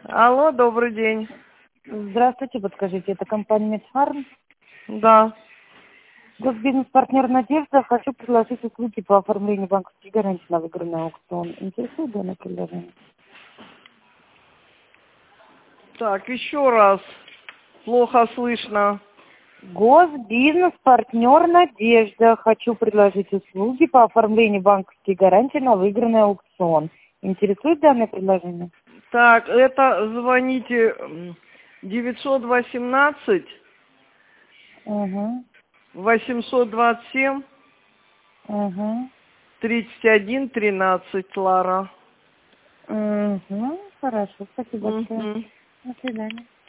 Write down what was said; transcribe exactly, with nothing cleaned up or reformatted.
Алло, добрый день. Здравствуйте, подскажите, это компания Медфарм? Да. Госбизнес-партнер «Надежда». Хочу предложить услуги по оформлению банковских гарантий на выигранный аукцион. Интересует данное предложение? Так, еще раз. Плохо слышно. Госбизнес-партнер «Надежда». Хочу предложить услуги по оформлению банковских гарантий на выигранный аукцион. Интересует данное предложение? Так, это звоните м, девятьсот восемнадцать Угу. восемьсот двадцать семь Угу. тридцать один тринадцать, Лара. Угу. Хорошо, спасибо большое. Мгм. До свидания.